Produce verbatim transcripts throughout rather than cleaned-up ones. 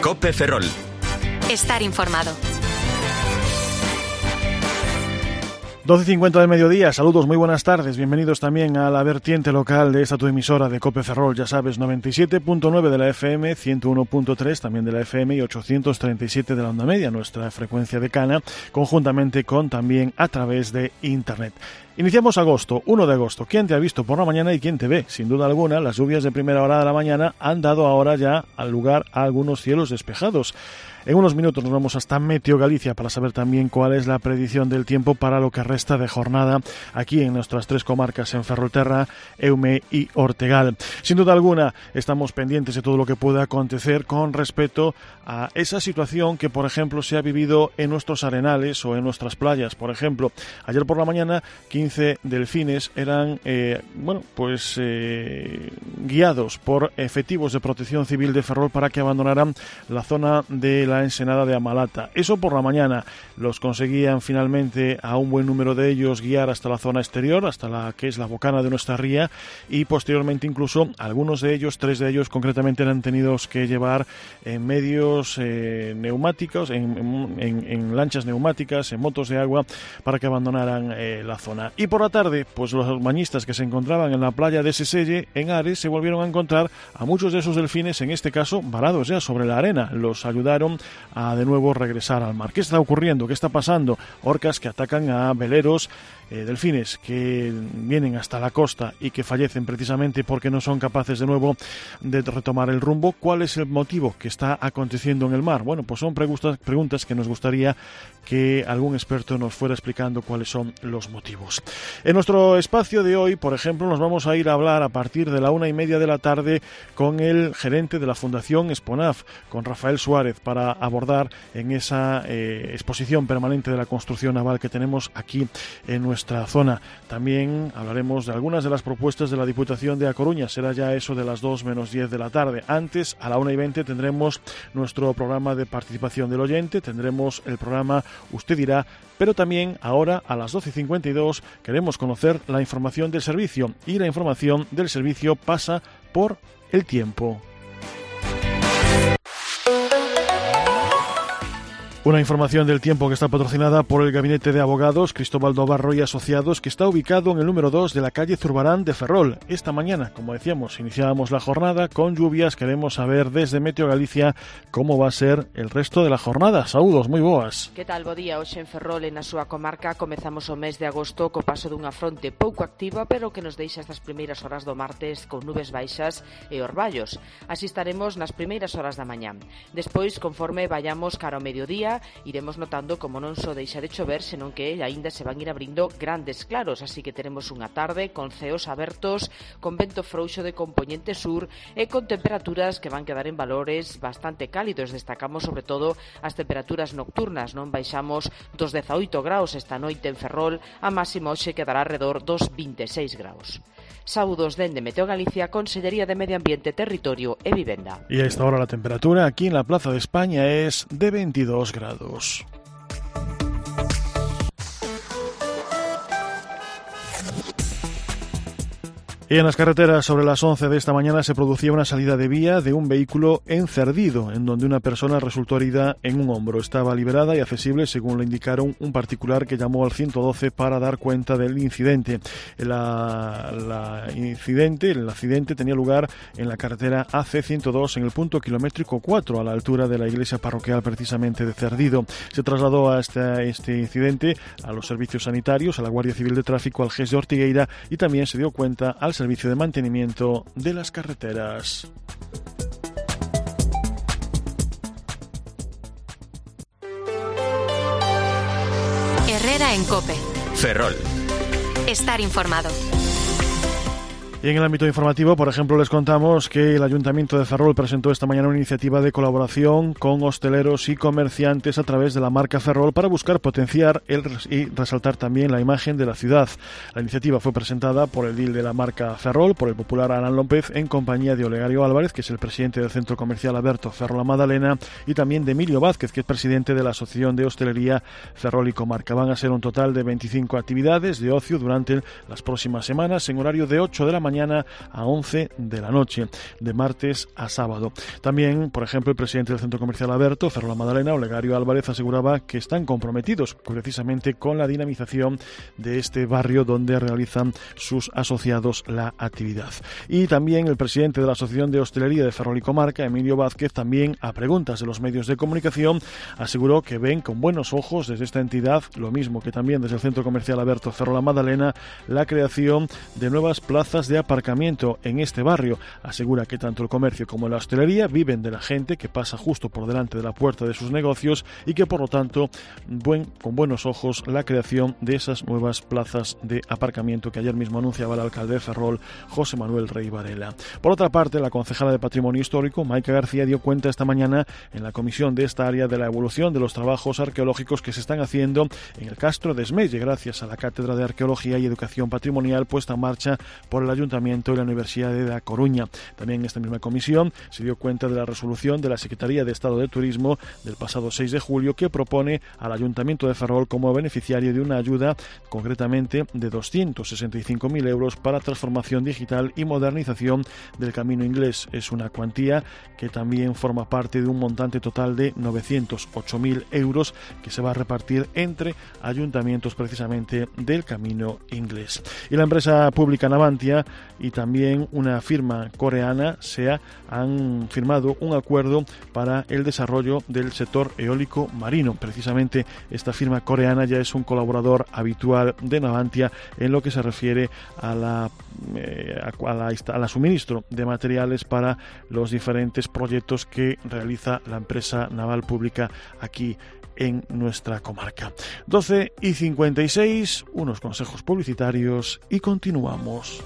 COPE Ferrol. Estar informado. doce cincuenta del mediodía, saludos, muy buenas tardes, bienvenidos también a la vertiente local de esta tu emisora de COPE Ferrol, ya sabes, noventa y siete punto nueve de la F M, ciento uno punto tres también de la F M y ochocientos treinta y siete de la onda media, nuestra frecuencia decana, conjuntamente con también a través de Internet. Iniciamos agosto, uno de agosto. ¿Quién te ha visto por la mañana y quién te ve? Sin duda alguna, las lluvias de primera hora de la mañana han dado ahora ya al lugar a algunos cielos despejados. En unos minutos nos vamos hasta Meteo Galicia para saber también cuál es la predicción del tiempo para lo que resta de jornada aquí en nuestras tres comarcas, en Ferrolterra, Eume y Ortegal. Sin duda alguna, estamos pendientes de todo lo que pueda acontecer con respecto a esa situación que, por ejemplo, se ha vivido en nuestros arenales o en nuestras playas. Por ejemplo, ayer por la mañana, quince delfines eran, eh, bueno, pues eh, guiados por efectivos de Protección Civil de Ferrol para que abandonaran la zona de la ensenada de Amalata. Eso por la mañana. Los conseguían finalmente a un buen número de ellos guiar hasta la zona exterior, hasta la que es la bocana de nuestra ría, y posteriormente incluso algunos de ellos, tres de ellos concretamente, han tenido que llevar en medios eh, neumáticos, en, en, en lanchas neumáticas, en motos de agua, para que abandonaran eh, la zona. Y por la tarde, pues los bañistas que se encontraban en la playa de Seselle, en Ares, se volvieron a encontrar a muchos de esos delfines, en este caso varados ya sobre la arena. Los ayudaron a de nuevo regresar al mar. ¿Qué está ocurriendo? ¿Qué está pasando? Orcas que atacan a veleros, eh, delfines que vienen hasta la costa y que fallecen precisamente porque no son capaces de nuevo de retomar el rumbo. ¿Cuál es el motivo que está aconteciendo en el mar? Bueno, pues son preguntas, preguntas que nos gustaría que algún experto nos fuera explicando cuáles son los motivos. En nuestro espacio de hoy, por ejemplo, nos vamos a ir a hablar a partir de la una y media de la tarde con el gerente de la Fundación Esponaf, con Rafael Suárez, para abordar en esa eh, exposición permanente de la construcción naval que tenemos aquí en nuestra zona. También hablaremos de algunas de las propuestas de la Diputación de A Coruña. Será ya eso de las dos menos diez de la tarde. Antes, a la una y veinte, tendremos nuestro programa de participación del oyente, tendremos el programa Usted dirá, pero también ahora a las doce y cincuenta y dos queremos conocer la información del servicio, y la información del servicio pasa por el tiempo. Una información del tiempo que está patrocinada por el Gabinete de Abogados Cristóbal Dobarro y Asociados, que está ubicado en el número dos de la calle Zurbarán de Ferrol. Esta mañana, como decíamos, iniciábamos la jornada con lluvias. Queremos saber desde Meteo Galicia cómo va a ser el resto de la jornada. Saúdos, moi boas. Que tal, bo día? Hoxe en Ferrol, en a súa comarca, comezamos o mes de agosto co paso dunha fronte pouco activa, pero que nos deixa estas primeiras horas do martes con nubes baixas e orballos. Así estaremos nas primeiras horas da mañá. Despois, conforme vayamos cara ao mediodía, iremos notando como non só deixa de chover, senón que aínda se van ir abrindo grandes claros, así que teremos unha tarde con ceos abertos, con vento frouxo de compoñente sur e con temperaturas que van quedar en valores bastante cálidos. Destacamos sobre todo as temperaturas nocturnas, non baixamos dos dezaoito graus esta noite en Ferrol, a máxima hoxe quedará alrededor dos vinte e seis graus. Saúdos dende Meteo Galicia, Consellería de Medio Ambiente, Territorio e Vivenda. Y a esta hora la temperatura aquí en la Plaza de España es de veintidós grados. Y en las carreteras, sobre las once de esta mañana, se producía una salida de vía de un vehículo encerdido, en donde una persona resultó herida en un hombro. Estaba liberada y accesible, según lo indicaron un particular que llamó al ciento doce para dar cuenta del incidente. La, la incidente, el accidente tenía lugar en la carretera A C ciento dos, en el punto kilométrico cuatro, a la altura de la iglesia parroquial precisamente de Cerdido. Se trasladó a este, este incidente a los servicios sanitarios, a la Guardia Civil de Tráfico, al G E S de Ortigueira, y también se dio cuenta al Servicio de Mantenimiento de las Carreteras. Herrera en COPE. Ferrol. Estar informado. Y en el ámbito informativo, por ejemplo, les contamos que el Ayuntamiento de Ferrol presentó esta mañana una iniciativa de colaboración con hosteleros y comerciantes a través de la marca Ferrol para buscar potenciar el, y resaltar también la imagen de la ciudad. La iniciativa fue presentada por el edil de la marca Ferrol, por el popular Alan López, en compañía de Olegario Álvarez, que es el presidente del Centro Comercial Alberto Ferrol La Madalena, y también de Emilio Vázquez, que es presidente de la Asociación de Hostelería Ferrol y Comarca. Van a ser un total de veinticinco actividades de ocio durante las próximas semanas en horario de ocho de la mañana mañana a once de la noche, de martes a sábado. También, por ejemplo, el presidente del Centro Comercial Aberto, Ferrol Madalena, Olegario Álvarez, aseguraba que están comprometidos precisamente con la dinamización de este barrio donde realizan sus asociados la actividad. Y también el presidente de la Asociación de Hostelería de Ferrol y Comarca, Emilio Vázquez, también a preguntas de los medios de comunicación, aseguró que ven con buenos ojos desde esta entidad, lo mismo que también desde el Centro Comercial Aberto Ferrol Madalena, la creación de nuevas plazas de aparcamiento en este barrio. Asegura que tanto el comercio como la hostelería viven de la gente que pasa justo por delante de la puerta de sus negocios y que por lo tanto buen, con buenos ojos la creación de esas nuevas plazas de aparcamiento que ayer mismo anunciaba el alcalde de Ferrol, José Manuel Rey Varela. Por otra parte, la concejala de Patrimonio Histórico, Maica García, dio cuenta esta mañana en la comisión de esta área de la evolución de los trabajos arqueológicos que se están haciendo en el Castro de Esmelle, gracias a la Cátedra de Arqueología y Educación Patrimonial puesta en marcha por el Ayuntamiento y la Universidad de La Coruña. También en esta misma comisión se dio cuenta de la resolución de la Secretaría de Estado de Turismo del pasado seis de julio que propone al Ayuntamiento de Ferrol como beneficiario de una ayuda concretamente de doscientos sesenta y cinco mil euros para transformación digital y modernización del Camino Inglés. Es una cuantía que también forma parte de un montante total de novecientos ocho mil euros que se va a repartir entre ayuntamientos precisamente del Camino Inglés. Y la empresa pública Navantia y también una firma coreana, SEA, han firmado un acuerdo para el desarrollo del sector eólico marino. Precisamente esta firma coreana ya es un colaborador habitual de Navantia en lo que se refiere a la, eh, a la, a la suministro de materiales para los diferentes proyectos que realiza la empresa naval pública aquí en nuestra comarca. doce y cincuenta y seis, unos consejos publicitarios y continuamos.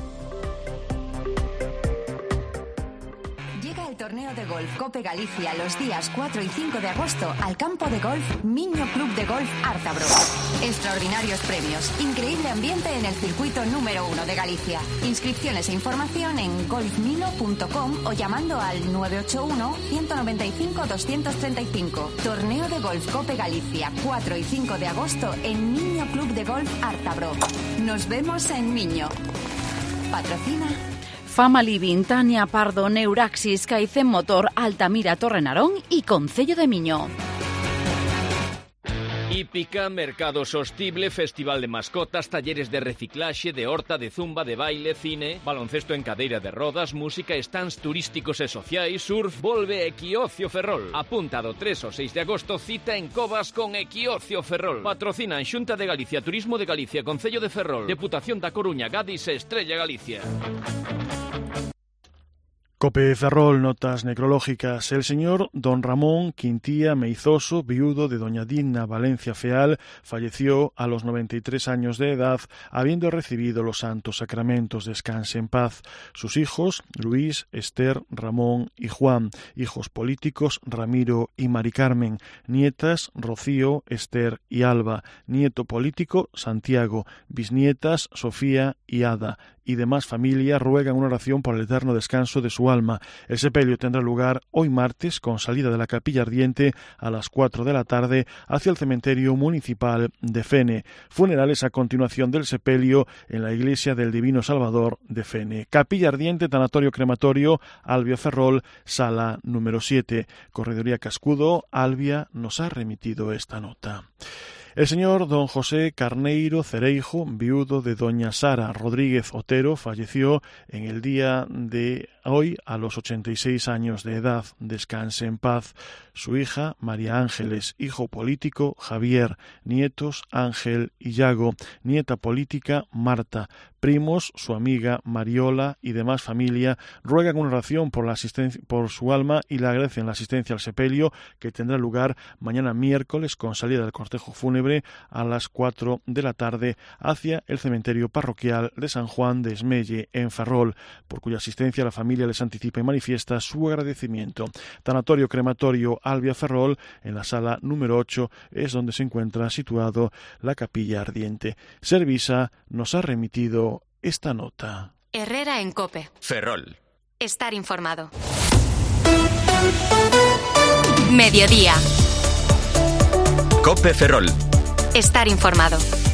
Torneo de golf Cope Galicia los días cuatro y cinco de agosto al campo de golf Miño Club de Golf Ártabro. Extraordinarios premios, increíble ambiente en el circuito número uno de Galicia. Inscripciones e información en golfmino punto com o llamando al nueve ocho uno, ciento noventa y cinco, doscientos treinta y cinco. Torneo de golf Cope Galicia cuatro y cinco de agosto en Miño Club de Golf Ártabro. Nos vemos en Miño. Patrocina Fama Living, Tania Pardo, Neuraxis, Caicén Motor, Altamira, Torrenarón y Concello de Miño. Hípica, mercado sostible, festival de mascotas, talleres de reciclaxe, de horta, de zumba, de baile, cine, baloncesto en cadeira de rodas, música, stands turísticos e sociais, surf, volve Equiocio Ferrol. Apunta do tres ao seis de agosto, cita en Covas con Equiocio Ferrol. Patrocinan Xunta de Galicia, Turismo de Galicia, Concello de Ferrol, Deputación da Coruña, Gadis e Estrella Galicia. Cope Ferrol, notas necrológicas. El señor don Ramón Quintía Meizoso, viudo de doña Dina Valencia Feal, falleció a los noventa y tres años de edad, habiendo recibido los santos sacramentos. Descanse en paz. Sus hijos, Luis, Esther, Ramón y Juan. Hijos políticos, Ramiro y Mari Carmen. Nietas, Rocío, Esther y Alba. Nieto político, Santiago. Bisnietas, Sofía y Ada. Y demás familia ruegan una oración por el eterno descanso de su alma. El sepelio tendrá lugar hoy martes con salida de la capilla ardiente a las cuatro de la tarde hacia el cementerio municipal de Fene. Funerales a continuación del sepelio en la iglesia del Divino Salvador de Fene. Capilla ardiente, tanatorio crematorio, Albia Ferrol, sala número siete. Corredoría Cascudo, Albia nos ha remitido esta nota. El señor don José Carneiro Cereijo, viudo de doña Sara Rodríguez Otero, falleció en el día de hoy a los ochenta y seis años de edad. Descanse en paz. Su hija María Ángeles, hijo político Javier, nietos Ángel y Yago, nieta política Marta, primos su amiga Mariola y demás familia ruegan una oración por la asistencia por su alma y le agradecen la asistencia al sepelio que tendrá lugar mañana miércoles con salida del cortejo fúnebre a las cuatro de la tarde hacia el cementerio parroquial de San Juan de Esmelle en Ferrol, por cuya asistencia la familia les anticipa y manifiesta su agradecimiento. Tanatorio crematorio Albia Ferrol, en la sala número ocho, es donde se encuentra situado la capilla ardiente. Servisa nos ha remitido esta nota. Herrera en COPE. Ferrol. Estar informado. Mediodía. COPE Ferrol. Estar informado.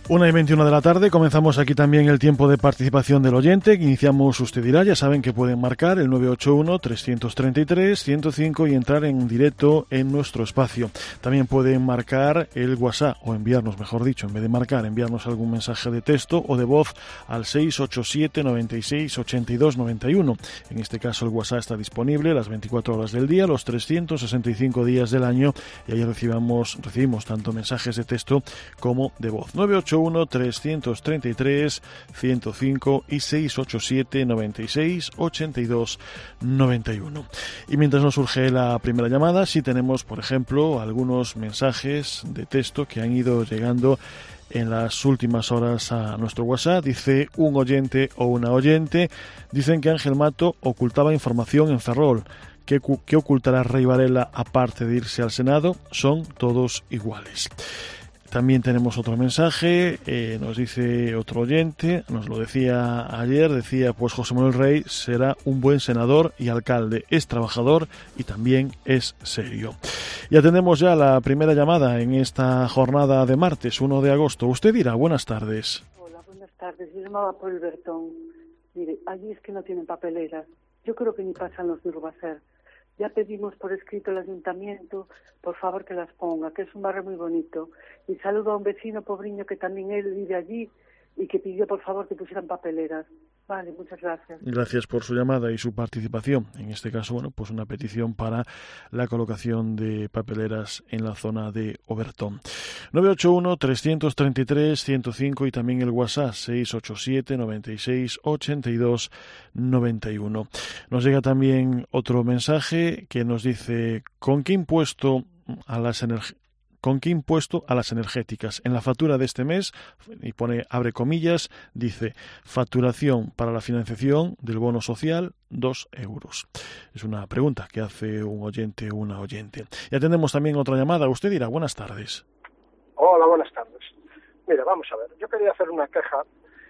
Una y veintiuna de la tarde, comenzamos aquí también el tiempo de participación del oyente. Iniciamos Usted dirá, ya saben que pueden marcar el nueve ocho uno, tres tres tres, cero cero cinco y entrar en directo en nuestro espacio. También pueden marcar el WhatsApp, o enviarnos, mejor dicho, en vez de marcar, enviarnos algún mensaje de texto o de voz al seis ocho siete, noventa y seis, ochenta y dos, noventa y uno. En este caso el WhatsApp está disponible las veinticuatro horas del día, los trescientos sesenta y cinco días del año, y ahí recibamos, recibimos tanto mensajes de texto como de voz. nueve ocho uno, tres tres tres, cero cero cinco y seis ocho siete, noventa y seis, ochenta y dos, noventa y uno. Y mientras nos surge la primera llamada, sí tenemos, por ejemplo, algunos mensajes de texto que han ido llegando en las últimas horas a nuestro WhatsApp. Dice un oyente o una oyente, dicen que Ángel Mato ocultaba información en Ferrol. ¿Qué, qué ocultará Rey Varela aparte de irse al Senado? Son todos iguales. También tenemos otro mensaje, eh, nos dice otro oyente, nos lo decía ayer, decía, pues José Manuel Rey será un buen senador y alcalde, es trabajador y también es serio. Y atendemos ya la primera llamada en esta jornada de martes, uno de agosto. Usted dirá, buenas tardes. Hola, buenas tardes, yo llamaba por el Bertón. Mire, allí es que no tienen papeleras, yo creo que ni pasan los de Urbacer. Ya pedimos por escrito al ayuntamiento, por favor que las ponga, que es un barrio muy bonito. Y saludo a un vecino pobriño que también él vive allí y que pidió por favor que pusieran papeleras. Vale, muchas gracias. Gracias por su llamada y su participación. En este caso, bueno, pues una petición para la colocación de papeleras en la zona de Obertón. nueve ocho uno, tres tres tres, cero cero cinco y también el WhatsApp seis ocho siete, noventa y seis, ochenta y dos, noventa y uno. Nos llega también otro mensaje que nos dice, ¿con qué impuesto a las energías? ¿Con qué impuesto a las energéticas? En la factura de este mes, y pone, abre comillas, dice, facturación para la financiación del bono social, dos euros. Es una pregunta que hace un oyente o una oyente. Y atendemos también otra llamada. Usted dirá, buenas tardes. Hola, buenas tardes. Mira, vamos a ver, yo quería hacer una queja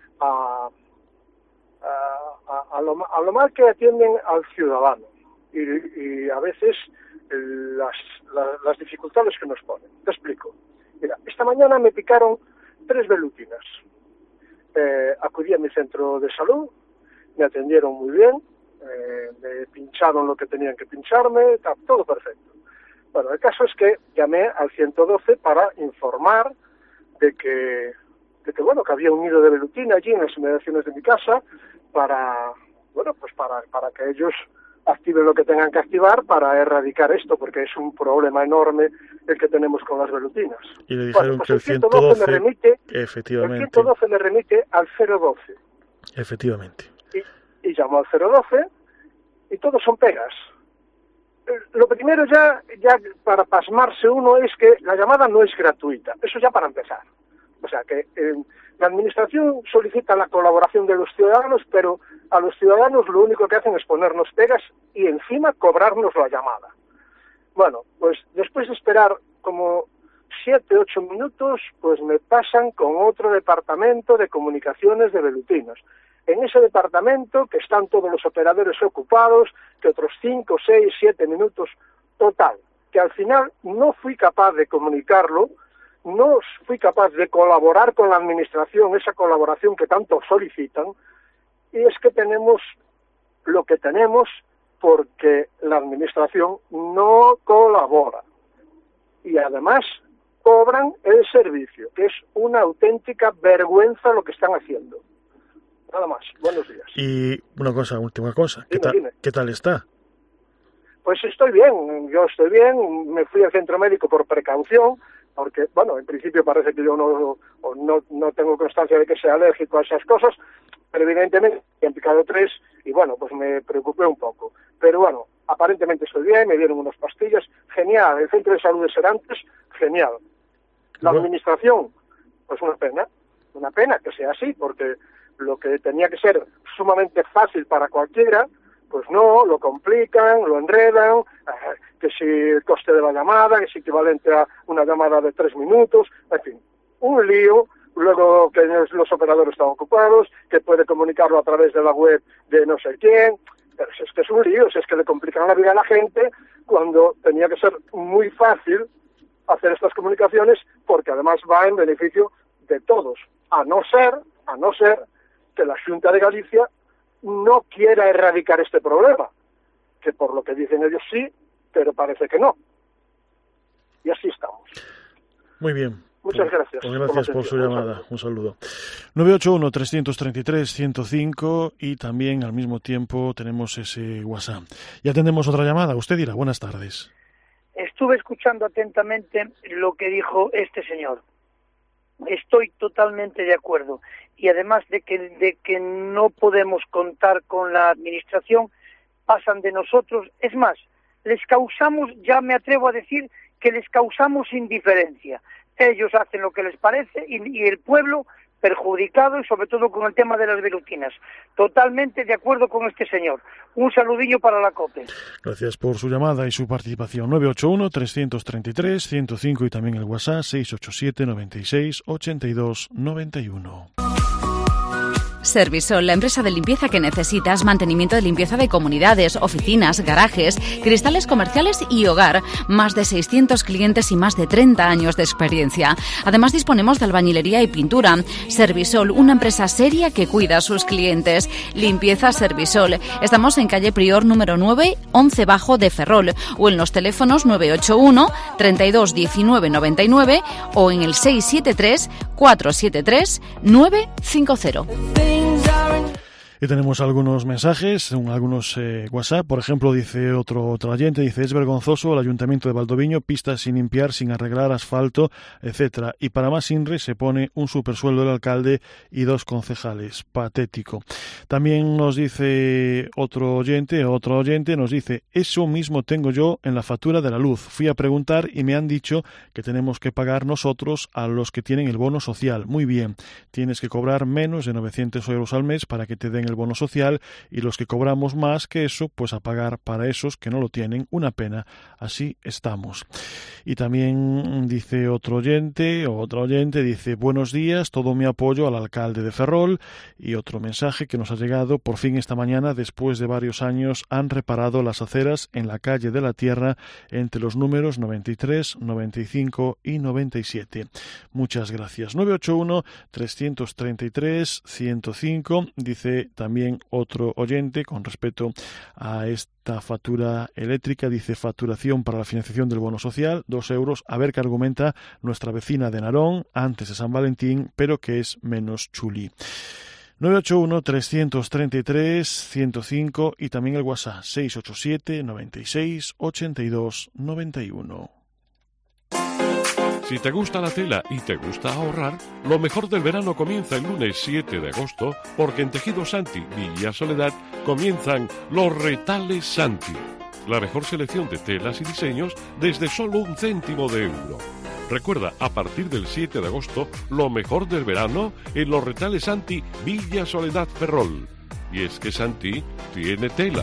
a, a, a, a, lo, a lo mal que atienden al ciudadano y, y a veces Las, las, las dificultades que nos ponen. Te explico. Mira, esta mañana me picaron tres velutinas. Eh, acudí a mi centro de salud, me atendieron muy bien, eh, me pincharon lo que tenían que pincharme, está todo perfecto. Bueno, el caso es que llamé al ciento doce para informar de que, de que bueno, que había un nido de velutina allí en las inmediaciones de mi casa para, bueno, pues para, para que ellos activen lo que tengan que activar para erradicar esto, porque es un problema enorme el que tenemos con las velutinas. Y le dijeron bueno, pues que el ciento doce, me remite, efectivamente. El ciento doce me remite al cero doce. Efectivamente. Y, y llamo al cero doce y todos son pegas. Lo primero ya, ya para pasmarse uno es que la llamada no es gratuita. Eso ya para empezar. O sea que eh, la administración solicita la colaboración de los ciudadanos, pero a los ciudadanos lo único que hacen es ponernos pegas y encima cobrarnos la llamada. Bueno, pues después de esperar como siete, ocho minutos, pues me pasan con otro departamento de comunicaciones de velutinos. En ese departamento, que están todos los operadores ocupados, que otros cinco, seis, siete minutos total, que al final no fui capaz de comunicarlo, no fui capaz de colaborar con la administración, esa colaboración que tanto solicitan, y es que tenemos lo que tenemos porque la administración no colabora. Y además cobran el servicio, que es una auténtica vergüenza lo que están haciendo. Nada más. Buenos días. Y una cosa, última cosa. ¿Qué, dime, tal, dime. ¿Qué tal está? Pues estoy bien, yo estoy bien. Me fui al centro médico por precaución, porque, bueno, en principio parece que yo no, no, no tengo constancia de que sea alérgico a esas cosas, pero evidentemente me han picado tres y, bueno, pues me preocupé un poco. Pero, bueno, aparentemente estoy bien, me dieron unas pastillas, genial. El centro de salud de Serantes, genial. La administración, pues una pena, una pena que sea así, porque lo que tenía que ser sumamente fácil para cualquiera, pues no, lo complican, lo enredan, eh, que si el coste de la llamada, que es equivalente a una llamada de tres minutos, en fin, un lío, luego que los operadores están ocupados, que puede comunicarlo a través de la web de no sé quién, pero si es que es un lío, si es que le complican la vida a la gente, cuando tenía que ser muy fácil hacer estas comunicaciones, porque además va en beneficio de todos, a no ser, a no ser que la Xunta de Galicia no quiera erradicar este problema, que por lo que dicen ellos sí, pero parece que no. Y así estamos. Muy bien. Muchas gracias. Pues gracias por, por su llamada. Un saludo. nueve ocho uno, tres tres tres, uno cero cinco y también al mismo tiempo tenemos ese WhatsApp. Ya tenemos otra llamada. Usted dirá, buenas tardes. Estuve escuchando atentamente lo que dijo este señor. Estoy totalmente de acuerdo. Y además de que, de que no podemos contar con la administración, pasan de nosotros. Es más, les causamos, ya me atrevo a decir, que les causamos indiferencia. Ellos hacen lo que les parece y, y el pueblo perjudicado, y sobre todo con el tema de las velutinas. Totalmente de acuerdo con este señor. Un saludillo para la COPE. Gracias por su llamada y su participación. nueve ocho uno, tres tres tres, uno cero cinco y también el WhatsApp seis ocho siete, nueve seis, ocho dos nueve uno. Servisol, la empresa de limpieza que necesitas, mantenimiento de limpieza de comunidades, oficinas, garajes, cristales comerciales y hogar. Más de seiscientos clientes y más de treinta años de experiencia. Además disponemos de albañilería y pintura. Servisol, una empresa seria que cuida a sus clientes. Limpieza Servisol. Estamos en calle Prior número nueve, once bajo de Ferrol, o en los teléfonos nueve ocho uno, treinta y dos, diecinueve, noventa y nueve o en el seis siete tres, cuatro siete tres, nueve cinco cero. Y tenemos algunos mensajes, algunos eh, WhatsApp. Por ejemplo, dice otro, otro oyente, dice, es vergonzoso el Ayuntamiento de Valdoviño, pistas sin limpiar, sin arreglar, asfalto, etcétera. Y para más INRE se pone un supersueldo del alcalde y dos concejales. Patético. También nos dice otro oyente, otro oyente nos dice, eso mismo tengo yo en la factura de la luz. Fui a preguntar y me han dicho que tenemos que pagar nosotros a los que tienen el bono social. Muy bien, tienes que cobrar menos de novecientos euros al mes para que te den el bono social, y los que cobramos más que eso, pues a pagar para esos que no lo tienen. Una pena, así estamos. Y también dice otro oyente, o otra oyente, dice, buenos días, todo mi apoyo al alcalde de Ferrol. Y otro mensaje que nos ha llegado, por fin esta mañana, después de varios años, han reparado las aceras en la calle de la Tierra entre los números noventa y tres, noventa y cinco y noventa y siete. Muchas gracias. nueve ocho uno, tres tres tres, uno cero cinco, dice también otro oyente con respecto a esta factura eléctrica, dice facturación para la financiación del bono social, dos euros, a ver qué argumenta nuestra vecina de Narón, antes de San Valentín, pero que es menos chuli. nueve ocho uno, tres tres tres, uno cero cinco y también el WhatsApp seis ocho siete, nueve seis, ocho dos nueve uno. Si te gusta la tela y te gusta ahorrar, lo mejor del verano comienza el lunes siete de agosto, porque en Tejido Santi, Villa Soledad, comienzan los retales Santi. La mejor selección de telas y diseños desde solo un céntimo de euro. Recuerda, a partir del siete de agosto, lo mejor del verano en los retales Santi, Villa Soledad, Ferrol. Y es que Santi tiene tela.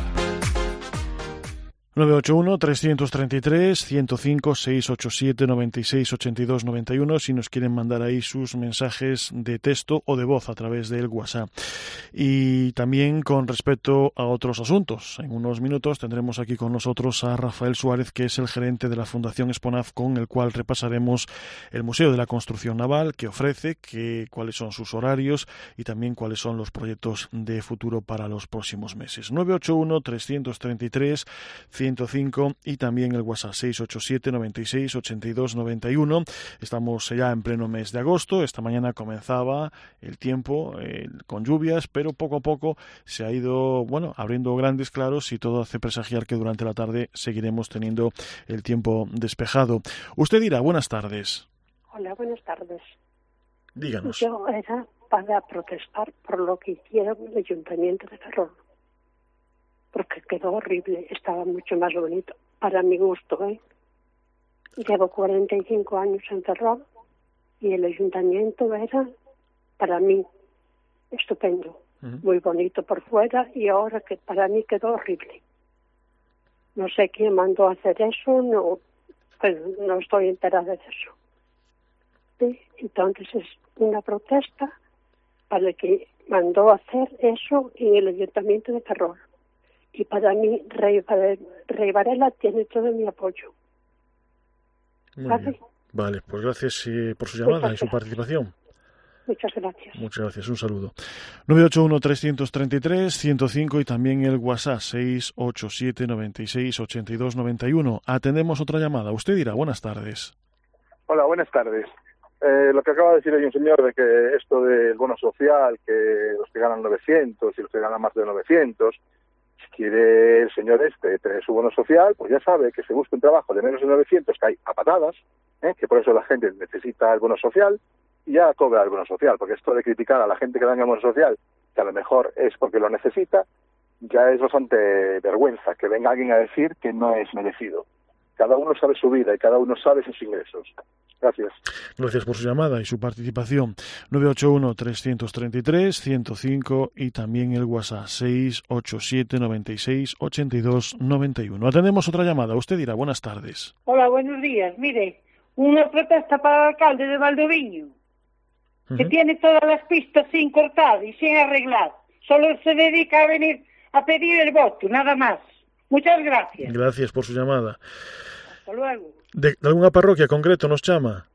nueve ocho uno, tres tres tres, uno cero cinco, seis ocho siete, nueve seis, ocho dos nueve uno si nos quieren mandar ahí sus mensajes de texto o de voz a través del WhatsApp. Y también con respecto a otros asuntos. En unos minutos tendremos aquí con nosotros a Rafael Suárez, que es el gerente de la Fundación Exponaf, con el cual repasaremos el Museo de la Construcción Naval que ofrece, que, cuáles son sus horarios y también cuáles son los proyectos de futuro para los próximos meses. nueve ocho uno, tres tres tres, ciento cinco y también el WhatsApp seis ocho siete, nueve seis, ocho dos nueve uno. Estamos ya en pleno mes de agosto. Esta mañana comenzaba el tiempo eh, con lluvias, pero poco a poco se ha ido, bueno, abriendo grandes claros y todo hace presagiar que durante la tarde seguiremos teniendo el tiempo despejado. Usted dirá, buenas tardes. Hola, buenas tardes. Díganos. Yo era para protestar por lo que hicieron el Ayuntamiento de Ferrol, porque quedó horrible, estaba mucho más bonito, para mi gusto, ¿eh? Llevo cuarenta y cinco años en Ferrol y el ayuntamiento era, para mí, estupendo, uh-huh. Muy bonito por fuera, y ahora que para mí quedó horrible. No sé quién mandó a hacer eso, no, pues no estoy enterada de eso. ¿Sí? Entonces es una protesta para el que mandó a hacer eso en el ayuntamiento de Ferrol. Y para mí, Rey, Rey Varela tiene todo mi apoyo. Muy ¿Vale? Bien. Vale, pues gracias eh, por su llamada y su participación. Muchas gracias. Muchas gracias, un saludo. nueve ocho uno, tres tres tres, ciento cinco y también el WhatsApp seis ocho siete, noventa y seis, ochenta y dos, noventa y uno. Atendemos otra llamada. Usted dirá, buenas tardes. Hola, buenas tardes. Eh, lo que acaba de decir hoy un señor de que esto del bono social, que los que ganan novecientos y los que ganan más de novecientos, si quiere el señor este tener su bono social, pues ya sabe que se busca un trabajo de menos de novecientos, que hay a patadas, ¿eh? Que por eso la gente necesita el bono social, y ya cobra el bono social, porque esto de criticar a la gente que da el bono social, que a lo mejor es porque lo necesita, ya es bastante vergüenza que venga alguien a decir que no es merecido. Cada uno sabe su vida y cada uno sabe sus ingresos. Gracias. Gracias por su llamada y su participación. nueve ocho uno, tres tres tres, ciento cinco y también el WhatsApp seis ocho siete, noventa y seis, ochenta y dos, noventa y uno. Atendemos otra llamada. Usted dirá, buenas tardes. Hola, buenos días. Mire, una protesta para el alcalde de Valdoviño, que uh-huh. tiene todas las pistas sin cortar y sin arreglar. Solo se dedica a venir a pedir el voto, nada más. Muchas gracias. Gracias por su llamada. Hasta luego. ¿De, de alguna parroquia concreto nos llama?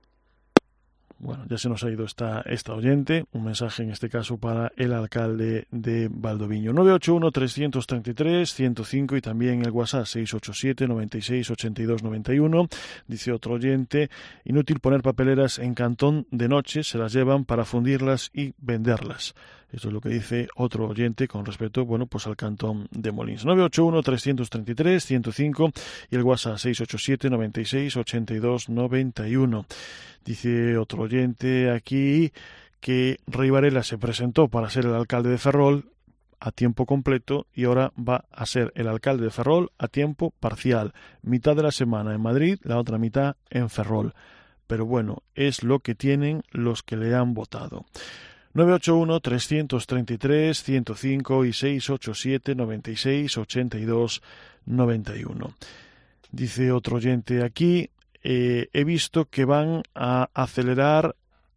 Bueno, ya se nos ha ido esta, esta oyente. Un mensaje en este caso para el alcalde de Valdoviño. nueve ocho uno, tres tres tres, ciento cinco y también el WhatsApp seis ocho siete, noventa y seis, ochenta y dos, noventa y uno. Dice otro oyente, inútil poner papeleras en Cantón de noche, se las llevan para fundirlas y venderlas. Esto es lo que dice otro oyente con respecto, bueno, pues al Cantón de Molins. nueve ocho uno, tres tres tres, ciento cinco y el WhatsApp seis ocho siete, noventa y seis, ochenta y dos, noventa y uno. Dice otro oyente aquí que Rey Varela se presentó para ser el alcalde de Ferrol a tiempo completo y ahora va a ser el alcalde de Ferrol a tiempo parcial. Mitad de la semana en Madrid, la otra mitad en Ferrol. Pero bueno, es lo que tienen los que le han votado. nueve ocho uno, tres tres tres, ciento cinco y seis ocho siete, noventa y seis, ochenta y dos, noventa y uno. Dice otro oyente aquí, eh, he visto que van a acelerar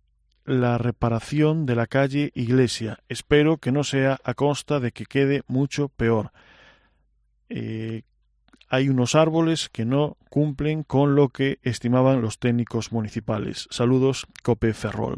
la reparación de la calle Iglesia. Espero que no sea a costa de que quede mucho peor. Eh, hay unos árboles que no cumplen con lo que estimaban los técnicos municipales. Saludos, Cope Ferrol.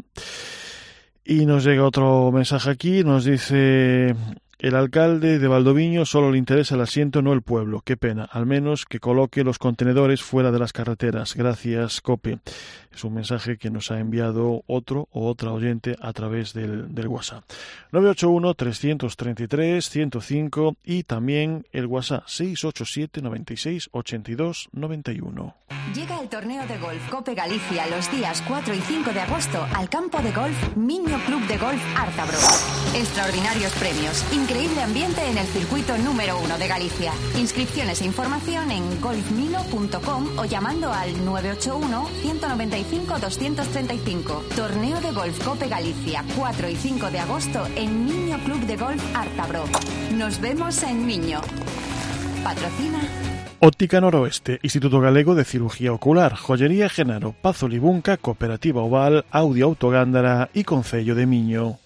Y nos llega otro mensaje aquí, nos dice, el alcalde de Valdoviño solo le interesa el asiento, no el pueblo. Qué pena, al menos que coloque los contenedores fuera de las carreteras. Gracias, Cope. Es un mensaje que nos ha enviado otro o otra oyente a través del, del WhatsApp. nueve ocho uno, tres tres tres, ciento cinco y también el WhatsApp seis ocho siete, noventa y seis, ochenta y dos, noventa y uno. Llega el torneo de golf Cope Galicia los días cuatro y cinco de agosto al campo de golf Miño Club de Golf Ártabro. Extraordinarios premios, increíble ambiente en el circuito número uno de Galicia. Inscripciones e información en golfmilo punto com o llamando al nueve ocho uno, ciento noventa y cinco, doscientos treinta y cinco. Torneo de golf Cope Galicia cuatro y cinco de agosto en Miño Club de Golf Ártabro. Nos vemos en Miño. Patrocina Óptica Noroeste, Instituto Galego de Cirugía Ocular, Joyería Genaro, Pazo Libunca, Cooperativa Oval, Audio Autogándara y Concello de Miño.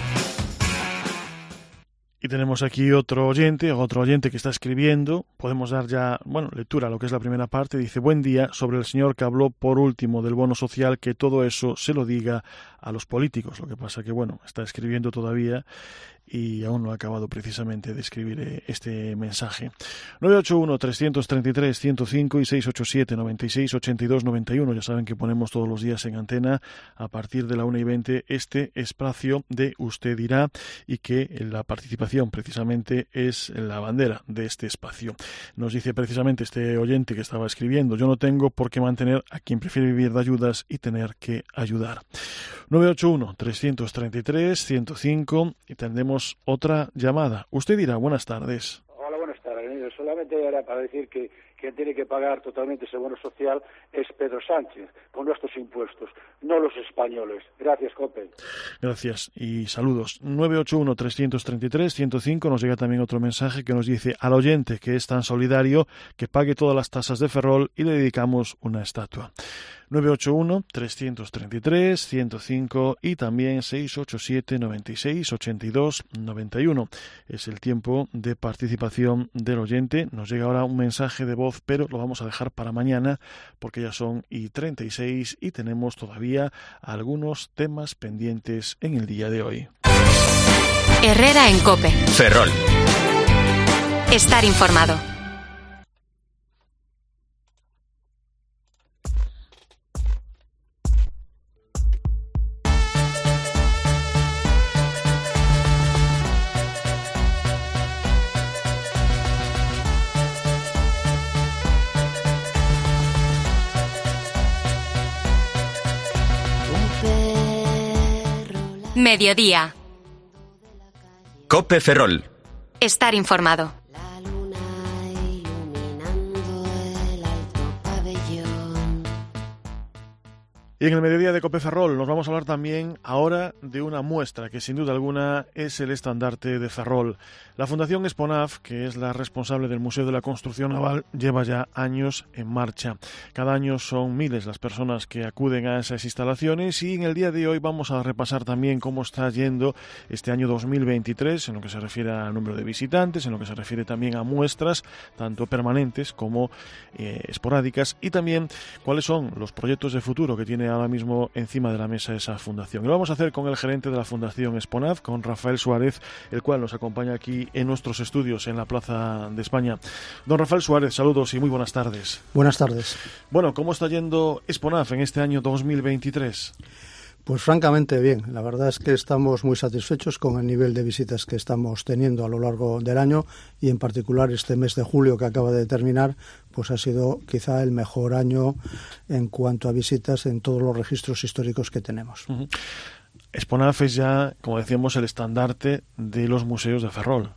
Y tenemos aquí otro oyente, otro oyente que está escribiendo. Podemos dar ya, bueno, lectura a lo que es la primera parte. Dice, buen día, sobre el señor que habló por último del bono social, que todo eso se lo diga a los políticos. Lo que pasa que, bueno, está escribiendo todavía y aún no ha acabado precisamente de escribir este mensaje. nueve ocho uno, tres tres tres, ciento cinco y seis ocho siete, noventa y seis, ochenta y dos, noventa y uno. Ya saben que ponemos todos los días en antena a partir de la una y veinte este espacio de Usted dirá y que la participación precisamente es la bandera de este espacio. Nos dice precisamente este oyente que estaba escribiendo, yo no tengo por qué mantener a quien prefiere vivir de ayudas y tener que ayudar. nueve ocho uno, tres tres tres, ciento cinco y tendremos otra llamada. Usted dirá, buenas tardes. Hola, buenas tardes. Solamente era para decir que quien tiene que pagar totalmente ese bono social es Pedro Sánchez, con nuestros impuestos, no los españoles. Gracias, Cope. Gracias y saludos. nueve ocho uno, tres tres tres, ciento cinco. Nos llega también otro mensaje que nos dice al oyente que es tan solidario que pague todas las tasas de Ferrol y le dedicamos una estatua. nueve ocho uno, tres tres tres, cero cinco y también seis ocho siete, noventa y seis, ochenta y dos, noventa y uno. Es el tiempo de participación del oyente. Nos llega ahora un mensaje de voz, pero lo vamos a dejar para mañana porque ya son y treinta y seis y tenemos todavía algunos temas pendientes en el día de hoy. Herrera en COPE. Ferrol. Estar informado. Mediodía. COPE Ferrol. Estar informado. Y en el mediodía de COPE Ferrol nos vamos a hablar también ahora de una muestra que sin duda alguna es el estandarte de Ferrol. La Fundación Esponaf, que es la responsable del Museo de la Construcción Naval, lleva ya años en marcha. Cada año son miles las personas que acuden a esas instalaciones y en el día de hoy vamos a repasar también cómo está yendo este año dos mil veintitrés en lo que se refiere al número de visitantes, en lo que se refiere también a muestras, tanto permanentes como eh, esporádicas, y también cuáles son los proyectos de futuro que tiene ahora mismo encima de la mesa esa fundación. Y lo vamos a hacer con el gerente de la Fundación Esponaf, con Rafael Suárez, el cual nos acompaña aquí en nuestros estudios en la Plaza de España. Don Rafael Suárez, saludos y muy buenas tardes. Buenas tardes. Bueno, ¿cómo está yendo Esponaf en este año dos mil veintitrés? Pues francamente bien. La verdad es que estamos muy satisfechos con el nivel de visitas que estamos teniendo a lo largo del año y en particular este mes de julio que acaba de terminar, pues ha sido quizá el mejor año en cuanto a visitas en todos los registros históricos que tenemos. Uh-huh. Esponaf es ya, como decíamos, el estandarte de los museos de Ferrol.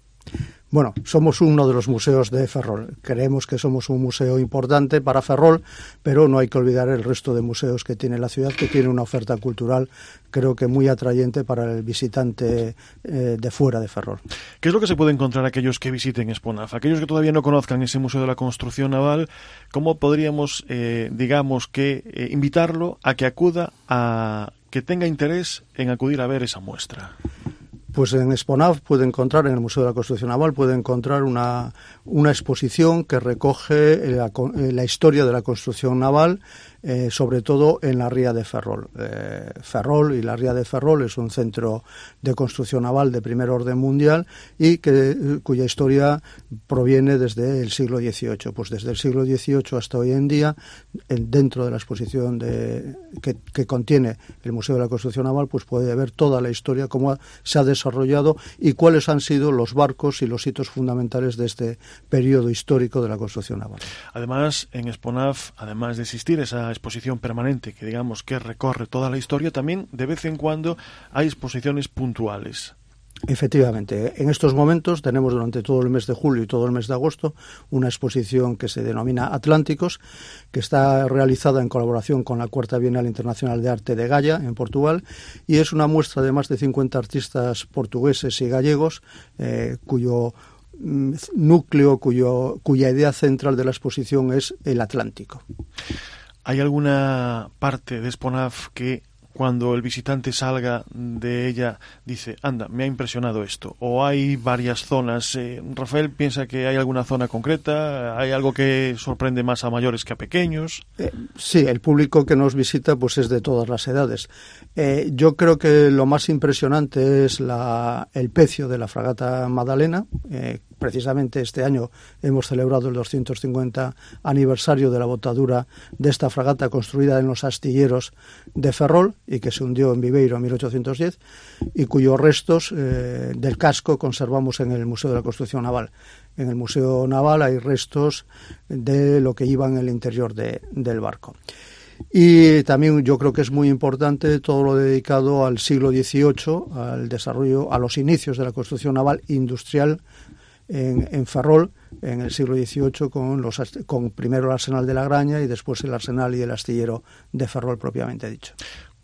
Bueno, somos uno de los museos de Ferrol. Creemos que somos un museo importante para Ferrol, pero no hay que olvidar el resto de museos que tiene la ciudad, que tiene una oferta cultural, creo que muy atrayente para el visitante eh, de fuera de Ferrol. ¿Qué es lo que se puede encontrar aquellos que visiten Esponaf? Aquellos que todavía no conozcan ese Museo de la Construcción Naval, ¿cómo podríamos, eh, digamos, que eh, invitarlo a que acuda, a que tenga interés en acudir a ver esa muestra? Pues en Esponaf puede encontrar, en el Museo de la Construcción Naval, puede encontrar una, una exposición que recoge la, la historia de la construcción naval, eh, sobre todo en la ría de Ferrol. Eh, Ferrol y la ría de Ferrol es un centro de construcción naval de primer orden mundial y que, cuya historia proviene desde el siglo dieciocho. Pues desde el siglo dieciocho hasta hoy en día, en, dentro de la exposición de, que, que contiene el Museo de la Construcción Naval, pues puede ver toda la historia, cómo se ha desarrollado y cuáles han sido los barcos y los hitos fundamentales de este periodo histórico de la construcción naval. Además, en Esponaf, además de existir esa exposición permanente que digamos que recorre toda la historia, también de vez en cuando hay exposiciones puntuales. Efectivamente, en estos momentos tenemos durante todo el mes de julio y todo el mes de agosto una exposición que se denomina Atlánticos, que está realizada en colaboración con la Cuarta Bienal Internacional de Arte de Gaia, en Portugal, y es una muestra de más de cincuenta artistas portugueses y gallegos, eh, cuyo núcleo, cuyo, cuya idea central de la exposición es el Atlántico. ¿Hay alguna parte de Esponaf que cuando el visitante salga de ella dice, anda, me ha impresionado esto? ¿O hay varias zonas? Eh, Rafael piensa que hay alguna zona concreta, ¿hay algo que sorprende más a mayores que a pequeños? Eh, sí, el público que nos visita pues es de todas las edades. Eh, yo creo que lo más impresionante es la, el pecio de la fragata Madalena. Eh, precisamente este año hemos celebrado el doscientos cincuenta aniversario de la botadura de esta fragata construida en los astilleros de Ferrol y que se hundió en Viveiro en mil ochocientos diez y cuyos restos eh, del casco conservamos en el Museo de la Construcción Naval. En el Museo Naval hay restos de lo que iba en el interior de, del barco. Y también yo creo que es muy importante todo lo dedicado al siglo dieciocho, al desarrollo, a los inicios de la construcción naval industrial en, en Ferrol, en el siglo dieciocho, con, los, con primero el arsenal de la Graña y después el arsenal y el astillero de Ferrol propiamente dicho.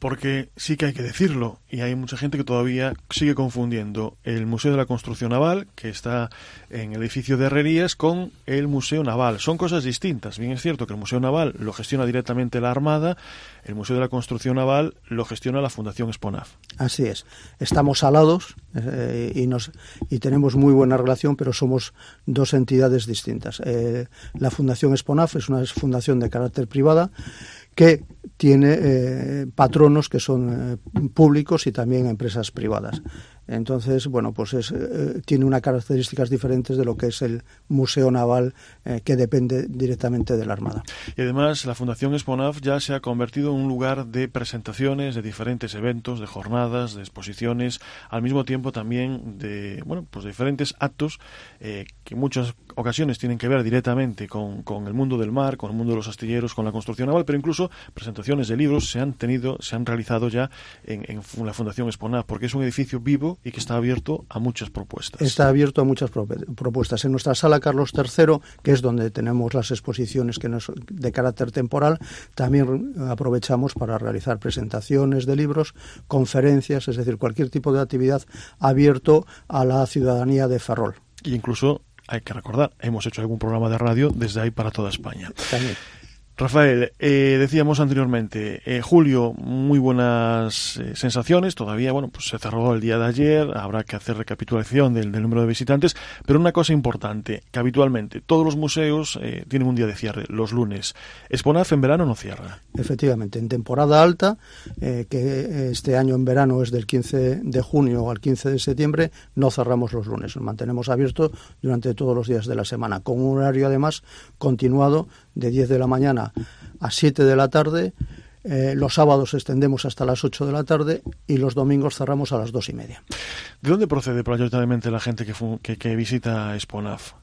Porque sí que hay que decirlo, y hay mucha gente que todavía sigue confundiendo el Museo de la Construcción Naval, que está en el edificio de Herrerías, con el Museo Naval. Son cosas distintas. Bien es cierto que el Museo Naval lo gestiona directamente la Armada, el Museo de la Construcción Naval lo gestiona la Fundación Sponaf. Así es. Estamos alados eh, y, nos, y tenemos muy buena relación, pero somos dos entidades distintas. Eh, la Fundación Sponaf es una fundación de carácter privada que tiene eh, patronos que son eh, públicos y también empresas privadas. Entonces, bueno, pues es, eh, tiene unas características diferentes de lo que es el Museo Naval, eh, que depende directamente de la Armada. Y además, la Fundación Sponaf ya se ha convertido en un lugar de presentaciones, de diferentes eventos, de jornadas, de exposiciones, al mismo tiempo también de, bueno, pues de diferentes actos eh, que en muchas ocasiones tienen que ver directamente con, con el mundo del mar, con el mundo de los astilleros, con la construcción naval, pero incluso presentaciones de libros se han tenido, se han realizado ya en, en la Fundación Sponaf, porque es un edificio vivo y que está abierto a muchas propuestas. Está abierto a muchas pro propuestas. En nuestra sala Carlos tercero, que es donde tenemos las exposiciones que nos, de carácter temporal, también aprovechamos para realizar presentaciones de libros, conferencias, es decir, cualquier tipo de actividad abierto a la ciudadanía de Ferrol. Y incluso, hay que recordar, hemos hecho algún programa de radio desde ahí para toda España. También. Rafael, eh, decíamos anteriormente, eh, julio, muy buenas eh, sensaciones, todavía, bueno, pues se cerró el día de ayer, habrá que hacer recapitulación del, del número de visitantes, pero una cosa importante, que habitualmente todos los museos eh, tienen un día de cierre, los lunes. Sponaf en verano no cierra. Efectivamente, en temporada alta, eh, que este año en verano es del quince de junio al quince de septiembre, no cerramos los lunes, nos mantenemos abiertos durante todos los días de la semana, con un horario además continuado de diez de la mañana a siete de la tarde, eh, los sábados extendemos hasta las ocho de la tarde y los domingos cerramos a las dos y media. ¿De dónde procede mayoritariamente la gente que, que, que visita Sponaf?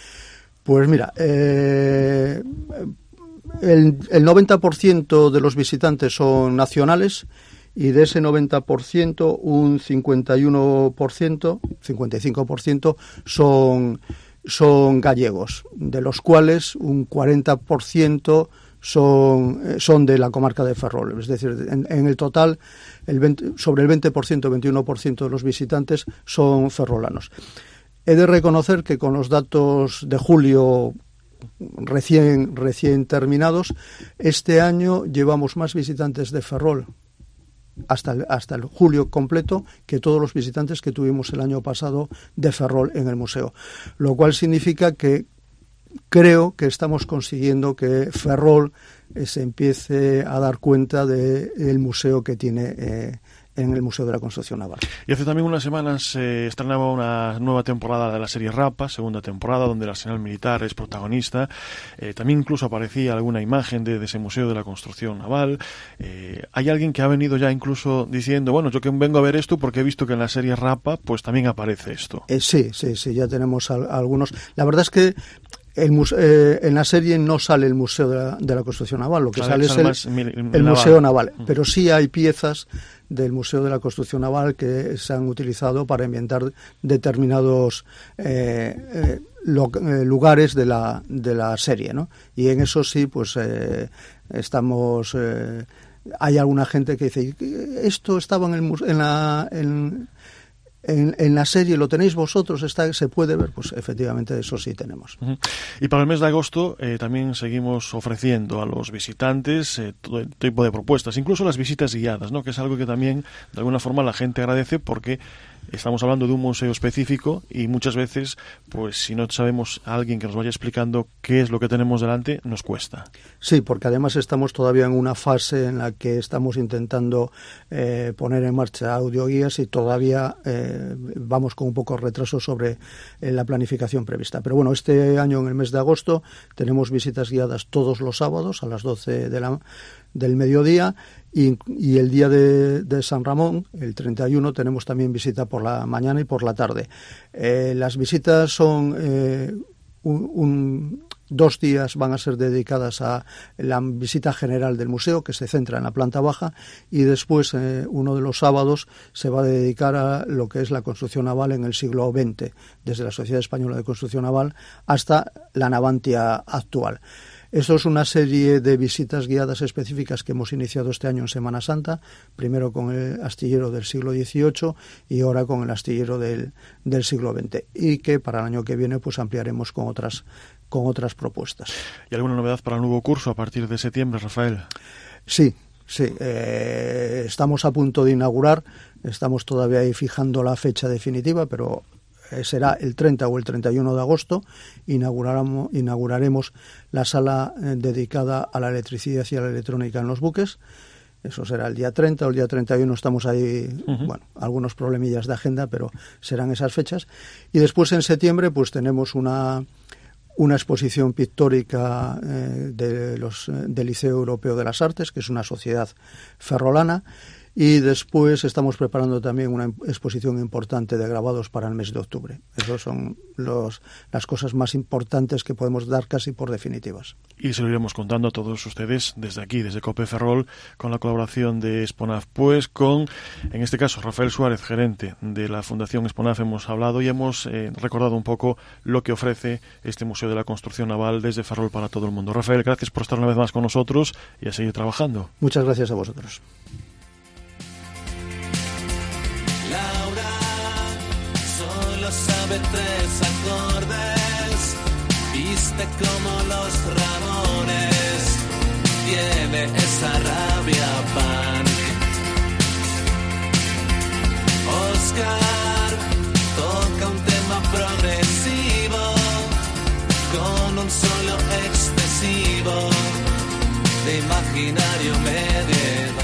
Pues mira, eh, el, el noventa por ciento de los visitantes son nacionales y de ese noventa por ciento un cincuenta y uno por ciento, cincuenta y cinco por ciento son... son gallegos, de los cuales un cuarenta por ciento son, son de la comarca de Ferrol. Es decir, en, en el total, el veinte, sobre el veinte por ciento, veintiuno por ciento de los visitantes son ferrolanos. He de reconocer que con los datos de julio recién, recién terminados, este año llevamos más visitantes de Ferrol hasta el, hasta el julio completo que todos los visitantes que tuvimos el año pasado de Ferrol en el museo, lo cual significa que creo que estamos consiguiendo que Ferrol eh, se empiece a dar cuenta del museo que tiene eh, en el Museo de la Construcción Naval. Y hace también unas semanas se eh, estrenaba una nueva temporada de la serie Rapa, segunda temporada, donde el Arsenal Militar es protagonista. Eh, también incluso aparecía alguna imagen de, de ese Museo de la Construcción Naval. Eh, hay alguien que ha venido ya incluso diciendo, bueno, yo que vengo a ver esto porque he visto que en la serie Rapa pues también aparece esto. Eh, sí, sí, sí, ya tenemos al, algunos. La verdad es que El muse eh, en la serie no sale el Museo de la, de la Construcción Naval, lo que sale, sale es el, mil, el naval. Museo Naval, uh-huh. Pero sí hay piezas del Museo de la Construcción Naval que se han utilizado para ambientar determinados eh, eh, lo, eh, lugares de la, de la serie, ¿no? Y en eso sí, pues eh, estamos... Eh, hay alguna gente que dice, esto estaba en, el, en la... En, En, en la serie lo tenéis vosotros, está, se puede ver, pues efectivamente eso sí tenemos. Uh-huh. Y para el mes de agosto eh, también seguimos ofreciendo a los visitantes eh, todo tipo de propuestas, incluso las visitas guiadas, ¿no? Que es algo que también de alguna forma la gente agradece porque estamos hablando de un museo específico y muchas veces, pues si no sabemos a alguien que nos vaya explicando qué es lo que tenemos delante, nos cuesta. Sí, porque además estamos todavía en una fase en la que estamos intentando eh, poner en marcha audioguías y todavía eh, vamos con un poco de retraso sobre eh, la planificación prevista. Pero bueno, este año en el mes de agosto tenemos visitas guiadas todos los sábados a las doce de la del mediodía y, y el día de, de San Ramón, el treinta y uno, tenemos también visita por la mañana y por la tarde. Eh, las visitas son eh, un, un, dos días van a ser dedicadas a la visita general del museo, que se centra en la planta baja, y después eh, uno de los sábados se va a dedicar a lo que es la construcción naval en el siglo veinte, desde la Sociedad Española de Construcción Naval hasta la Navantia actual. Esto es una serie de visitas guiadas específicas que hemos iniciado este año en Semana Santa, primero con el astillero del siglo dieciocho y ahora con el astillero del, del siglo veinte, y que para el año que viene pues ampliaremos con otras, con otras propuestas. ¿Y alguna novedad para el nuevo curso a partir de septiembre, Rafael? Sí, sí. Eh, estamos a punto de inaugurar, estamos todavía ahí fijando la fecha definitiva, pero será el treinta o el treinta y uno de agosto, inauguraremos, inauguraremos la sala eh, dedicada a la electricidad y a la electrónica en los buques. Eso será el día treinta o el día treinta y uno, estamos ahí, uh-huh. bueno, algunos problemillas de agenda, pero serán esas fechas. Y después en septiembre pues tenemos una, una exposición pictórica eh, de los, del Liceo Europeo de las Artes, que es una sociedad ferrolana. Y después estamos preparando también una exposición importante de grabados para el mes de octubre. Esas son los, las cosas más importantes que podemos dar casi por definitivas. Y se lo iremos contando a todos ustedes desde aquí, desde COPE Ferrol, con la colaboración de Exponaf. Pues con, en este caso, Rafael Suárez, gerente de la Fundación Exponaf, hemos hablado y hemos eh, recordado un poco lo que ofrece este Museo de la Construcción Naval desde Ferrol para todo el mundo. Rafael, gracias por estar una vez más con nosotros y a seguir trabajando. Muchas gracias a vosotros. Sabe tres acordes, viste como los Ramones, tiene esa rabia punk. Oscar toca un tema progresivo con un solo excesivo de imaginario medieval.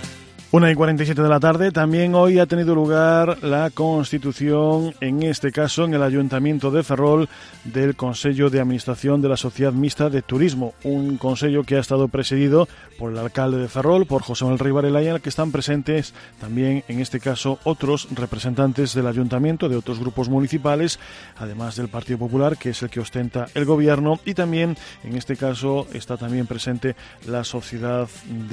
Una y cuarenta y siete de la tarde. También hoy ha tenido lugar la constitución, en este caso en el Ayuntamiento de Ferrol, del Consejo de Administración de la Sociedad Mixta de Turismo. Un consejo que ha estado presidido por el alcalde de Ferrol, por José Manuel Rey Varela, y en el que están presentes también, en este caso, otros representantes del Ayuntamiento, de otros grupos municipales, además del Partido Popular, que es el que ostenta el gobierno, y también, en este caso, está también presente la Sociedad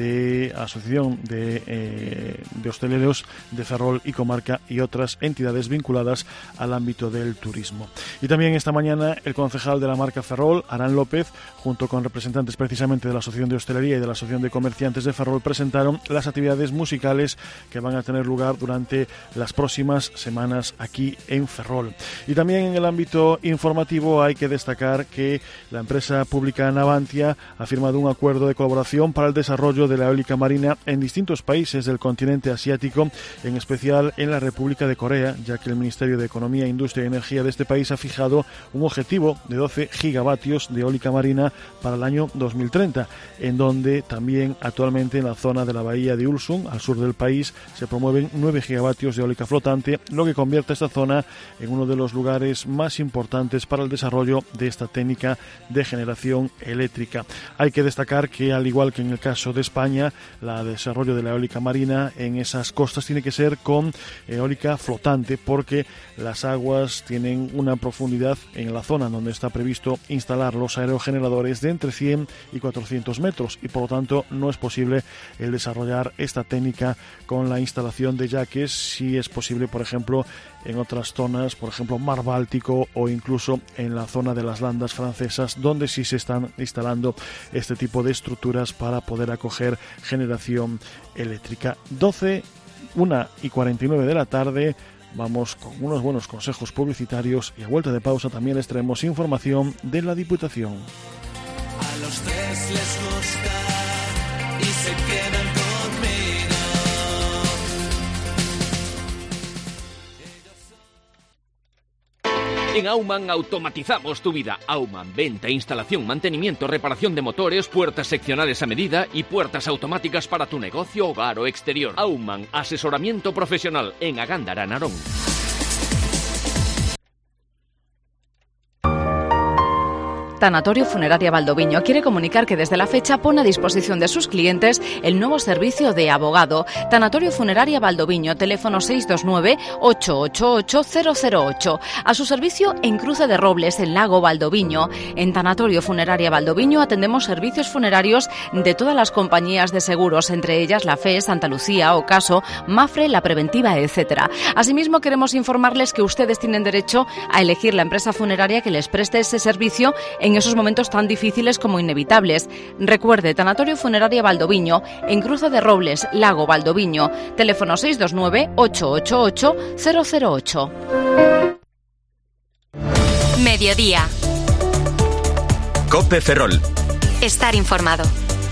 de Asociación de eh, de hosteleros de Ferrol y comarca y otras entidades vinculadas al ámbito del turismo. Y también esta mañana el concejal de la marca Ferrol, Arán López, junto con representantes precisamente de la Asociación de Hostelería y de la Asociación de Comerciantes de Ferrol, presentaron las actividades musicales que van a tener lugar durante las próximas semanas aquí en Ferrol. Y también en el ámbito informativo hay que destacar que la empresa pública Navantia ha firmado un acuerdo de colaboración para el desarrollo de la eólica marina en distintos países del continente asiático, en especial en la República de Corea, ya que el Ministerio de Economía, Industria y Energía de este país ha fijado un objetivo de doce gigavatios de eólica marina para el año dos mil treinta, en donde también actualmente en la zona de la bahía de Ulsan, al sur del país, se promueven nueve gigavatios de eólica flotante, lo que convierte esta zona en uno de los lugares más importantes para el desarrollo de esta técnica de generación eléctrica. Hay que destacar que, al igual que en el caso de España, el desarrollo de la eólica marina en esas costas tiene que ser con eólica flotante, porque las aguas tienen una profundidad en la zona donde está previsto instalar los aerogeneradores de entre cien y cuatrocientos metros, y por lo tanto no es posible el desarrollar esta técnica con la instalación de yaques. Si es posible, por ejemplo, en otras zonas, por ejemplo Mar Báltico o incluso en la zona de las landas francesas, donde sí se están instalando este tipo de estructuras para poder acoger generación eléctrica. doce, una y cuarenta y nueve de la tarde. Vamos con unos buenos consejos publicitarios y a vuelta de pausa también les traemos información de la Diputación. A los tres les gusta y se quedan conmigo. En Aumann automatizamos tu vida. Aumann, venta, instalación, mantenimiento, reparación de motores, puertas seccionales a medida y puertas automáticas para tu negocio, hogar o exterior. Aumann, asesoramiento profesional en Agándara, Narón. Tanatorio Funeraria Valdoviño quiere comunicar que desde la fecha pone a disposición de sus clientes el nuevo servicio de abogado. Tanatorio Funeraria Valdoviño, teléfono seis dos nueve, ocho ocho ocho, cero cero ocho. A su servicio en Cruce de Robles, en Lago Valdoviño. En Tanatorio Funeraria Valdoviño atendemos servicios funerarios de todas las compañías de seguros, entre ellas la F E, Santa Lucía, Ocaso, Mafre, La Preventiva, etcétera. Asimismo, queremos informarles que ustedes tienen derecho a elegir la empresa funeraria que les preste ese servicio en en esos momentos tan difíciles como inevitables. Recuerde, Tanatorio Funeraria Valdoviño, en Cruce de Robles, Lago Valdoviño. Teléfono seis dos nueve, ocho ocho ocho, cero cero ocho. Mediodía. Cope Ferrol. Estar informado.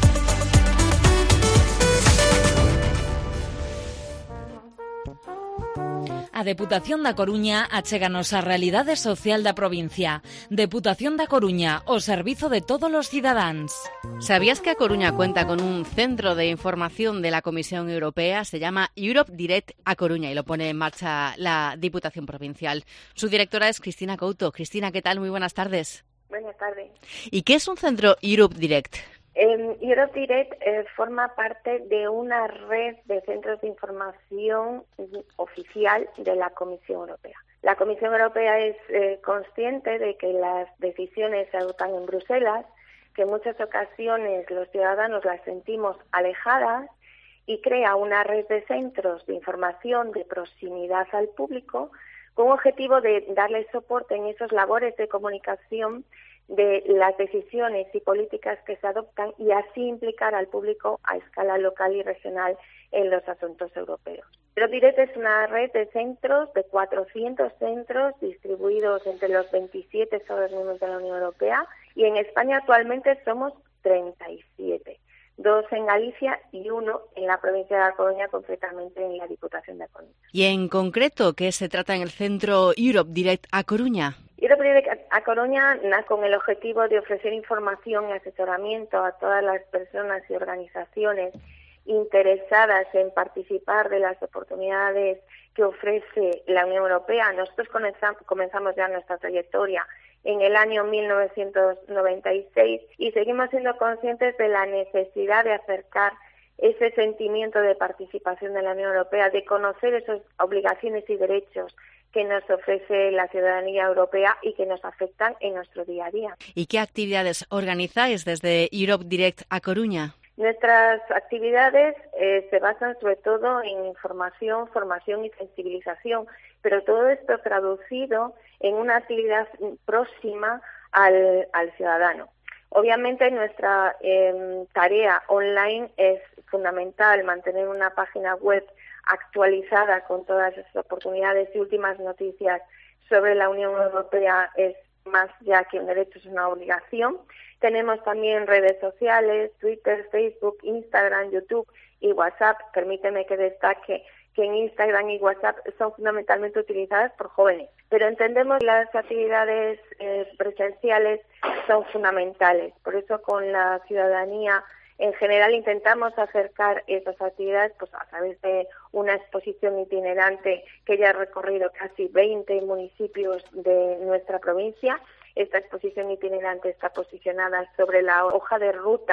A Deputación da Coruña achéganos a realidade social da provincia. Deputación da Coruña, o servizo de todos los cidadáns. ¿Sabías que A Coruña cuenta con un centro de información de la Comisión Europea? Se llama Europe Direct A Coruña y lo pone en marcha la Diputación Provincial. Su directora es Cristina Couto. Cristina, ¿qué tal? Muy buenas tardes. Buenas tardes. ¿Y qué es un centro Europe Direct? Eh, Europe Direct eh, forma parte de una red de centros de información oficial de la Comisión Europea. La Comisión Europea es eh, consciente de que las decisiones se adoptan en Bruselas, que en muchas ocasiones los ciudadanos las sentimos alejadas y crea una red de centros de información de proximidad al público con objetivo de darle soporte en esas labores de comunicación de las decisiones y políticas que se adoptan y así implicar al público a escala local y regional en los asuntos europeos. Europe Direct es una red de centros, de cuatrocientos centros distribuidos entre los veintisiete Estados miembros de la Unión Europea y en España actualmente somos treinta y siete, dos en Galicia y uno en la provincia de A Coruña, concretamente en la Diputación de A Coruña. ¿Y en concreto qué se trata en el centro Europe Direct A Coruña? Europe Direct A Coruña nace con el objetivo de ofrecer información y asesoramiento a todas las personas y organizaciones interesadas en participar de las oportunidades que ofrece la Unión Europea. Nosotros comenzamos ya nuestra trayectoria en el año mil novecientos noventa y seis y seguimos siendo conscientes de la necesidad de acercar ese sentimiento de participación de la Unión Europea, de conocer esas obligaciones y derechos que nos ofrece la ciudadanía europea y que nos afectan en nuestro día a día. ¿Y qué actividades organizáis desde Europe Direct A Coruña? Nuestras actividades eh, se basan sobre todo en información, formación y sensibilización, pero todo esto traducido en una actividad próxima al, al ciudadano. Obviamente nuestra eh, tarea online es fundamental, mantener una página web actualizada con todas esas oportunidades y últimas noticias sobre la Unión Europea es más ya que un derecho, es una obligación. Tenemos también redes sociales, Twitter, Facebook, Instagram, YouTube y WhatsApp. Permíteme que destaque que en Instagram y WhatsApp son fundamentalmente utilizadas por jóvenes, pero entendemos que las actividades eh, presenciales son fundamentales. Por eso con la ciudadanía en general intentamos acercar esas actividades pues a través de una exposición itinerante que ya ha recorrido casi veinte municipios de nuestra provincia. Esta exposición itinerante está posicionada sobre la hoja de ruta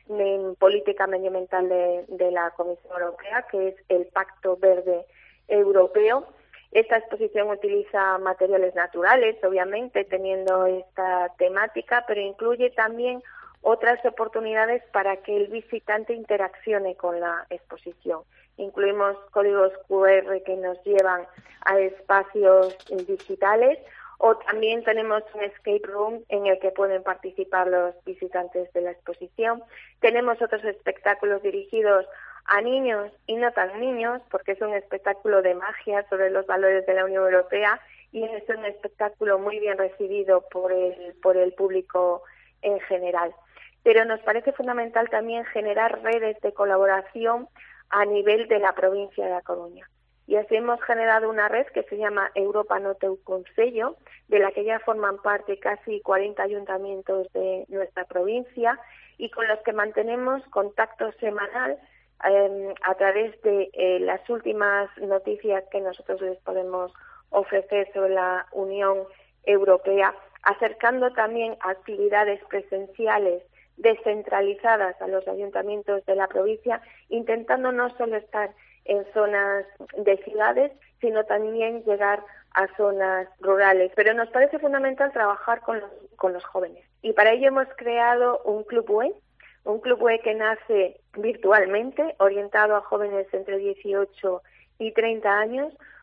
en política medioambiental de, de la Comisión Europea, que es el Pacto Verde Europeo. Esta exposición utiliza materiales naturales, obviamente, teniendo esta temática, pero incluye también otras oportunidades para que el visitante interaccione con la exposición. Incluimos códigos cu erre que nos llevan a espacios digitales, o también tenemos un escape room en el que pueden participar los visitantes de la exposición. Tenemos otros espectáculos dirigidos a niños y no tan niños, porque es un espectáculo de magia sobre los valores de la Unión Europea y es un espectáculo muy bien recibido por el, por el público en general. Pero nos parece fundamental también generar redes de colaboración a nivel de la provincia de A Coruña. Y así hemos generado una red que se llama Europa no Teu Concello, de la que ya forman parte casi cuarenta ayuntamientos de nuestra provincia y con los que mantenemos contacto semanal eh, a través de eh, las últimas noticias que nosotros les podemos ofrecer sobre la Unión Europea, acercando también actividades presenciales descentralizadas a los ayuntamientos de la provincia, intentando no solo estar en zonas de ciudades, sino también llegar a zonas rurales. Pero nos parece fundamental trabajar con los, con los jóvenes. Y para ello hemos creado un Club U E, un Club U E que nace virtualmente, orientado a jóvenes entre dieciocho y treinta años,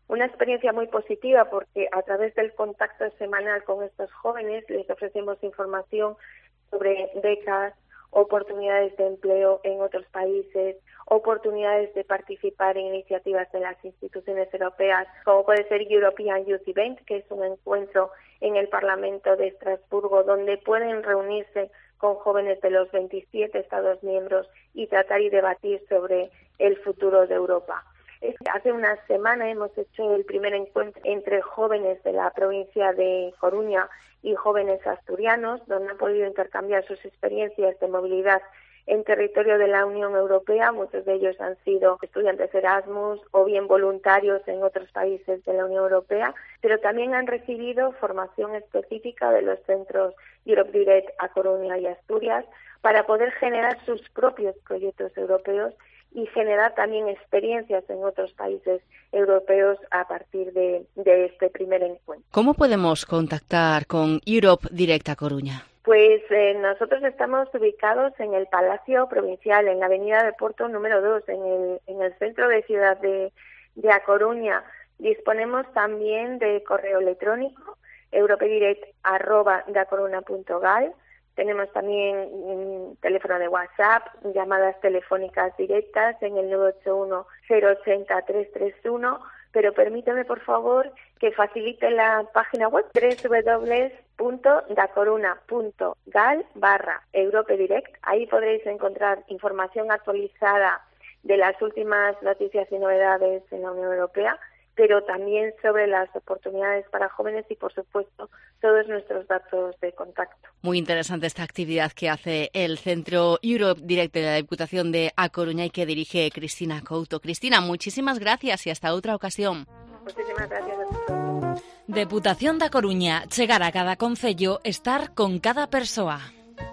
Una experiencia muy positiva porque a través del contacto semanal con estos jóvenes les ofrecemos información sobre becas, oportunidades de empleo en otros países, oportunidades de participar en iniciativas de las instituciones europeas, como puede ser European Youth Event, que es un encuentro en el Parlamento de Estrasburgo donde pueden reunirse con jóvenes de los veintisiete Estados miembros y tratar y debatir sobre el futuro de Europa. Hace una semana hemos hecho el primer encuentro entre jóvenes de la provincia de Coruña y jóvenes asturianos, donde han podido intercambiar sus experiencias de movilidad en territorio de la Unión Europea. Muchos de ellos han sido estudiantes Erasmus o bien voluntarios en otros países de la Unión Europea, pero también han recibido formación específica de los centros Europe Direct a Coruña y Asturias para poder generar sus propios proyectos europeos y generar también experiencias en otros países europeos a partir de, de este primer encuentro. ¿Cómo podemos contactar con Europe Direct a Coruña? Pues eh, nosotros estamos ubicados en el Palacio Provincial, en la Avenida de Porto número dos, en el, en el centro de Ciudad de, de A Coruña. Disponemos también de correo electrónico, europedirect arroba dacoruna punto gal. Tenemos también un teléfono de WhatsApp, llamadas telefónicas directas en el nueve ocho uno, cero ocho cero, tres tres uno, pero permíteme, por favor, que facilite la página web doble u doble u doble u punto dacoruna punto gal barra Europe Direct. Ahí podréis encontrar información actualizada de las últimas noticias y novedades en la Unión Europea, pero también sobre las oportunidades para jóvenes y, por supuesto, todos nuestros datos de contacto. Muy interesante esta actividad que hace el Centro Europe Direct de la Diputación de A Coruña y que dirige Cristina Couto. Cristina, muchísimas gracias y hasta otra ocasión. Muchísimas gracias a todos. Deputación da Coruña, chegar a cada concello, estar con cada persoa.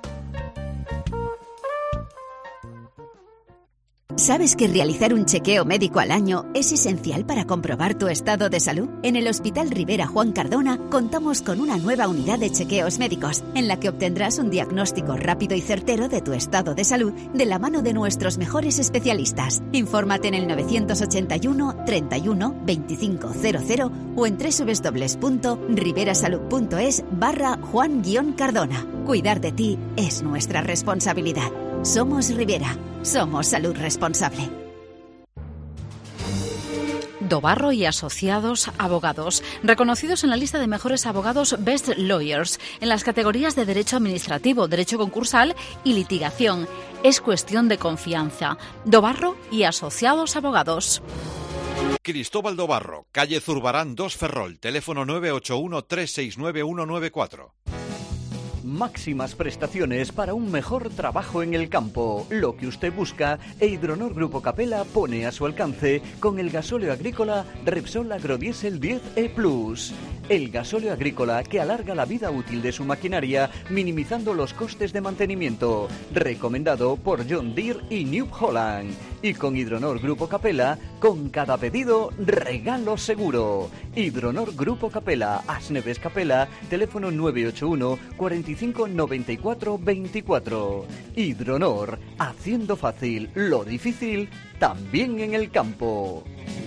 ¿Sabes que realizar un chequeo médico al año es esencial para comprobar tu estado de salud? En el Hospital Rivera Juan Cardona contamos con una nueva unidad de chequeos médicos en la que obtendrás un diagnóstico rápido y certero de tu estado de salud de la mano de nuestros mejores especialistas. Infórmate en el novecientos ochenta y uno, treinta y uno, veinticinco cero cero o en doble u doble u doble u punto riverasalud punto es barra Juan Cardona. Cuidar de ti es nuestra responsabilidad. Somos Rivera. Somos salud responsable. Dobarro y Asociados Abogados, reconocidos en la lista de mejores abogados Best Lawyers en las categorías de Derecho Administrativo, Derecho Concursal y Litigación. Es cuestión de confianza. Dobarro y Asociados Abogados. Cristóbal Dobarro, calle Zurbarán dos Ferrol, teléfono nueve ocho uno, tres seis nueve, uno nueve cuatro. Máximas prestaciones para un mejor trabajo en el campo. Lo que usted busca, e Hidronor Grupo Capella pone a su alcance con el gasóleo agrícola Repsol Agrodiesel diez E Plus. El gasóleo agrícola que alarga la vida útil de su maquinaria, minimizando los costes de mantenimiento. Recomendado por John Deere y New Holland. Y con Hidronor Grupo Capella, con cada pedido, regalo seguro. Hidronor Grupo Capella, Asneves Capella, teléfono nueve ocho uno, cuarenta y cinco, noventa y cuatro, veinticuatro. Hidronor, haciendo fácil lo difícil, también en el campo.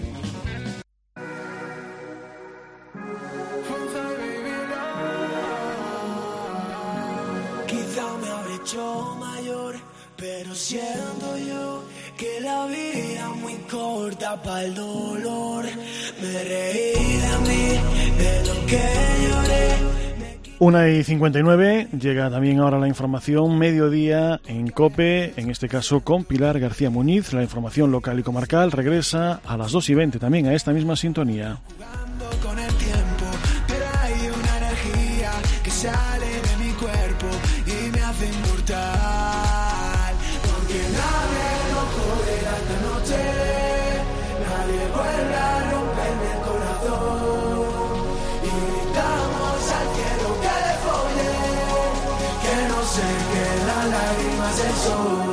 Quizá me habré hecho mayor, pero siento yo que la vida es muy corta para el dolor. Me reí de mí, de lo que lloré. una y cincuenta y nueve, llega también ahora la información mediodía en COPE, en este caso con Pilar García Muñiz. La información local y comarcal regresa a las dos y veinte también a esta misma sintonía. Con el tiempo, pero hay una energía que sale de mi cuerpo y me hace inmortal. Porque nadie lo joderá esta noche, nadie vuelve a romperme el corazón. Y gritamos al cielo que le folle, que no se quedan lágrimas del sol.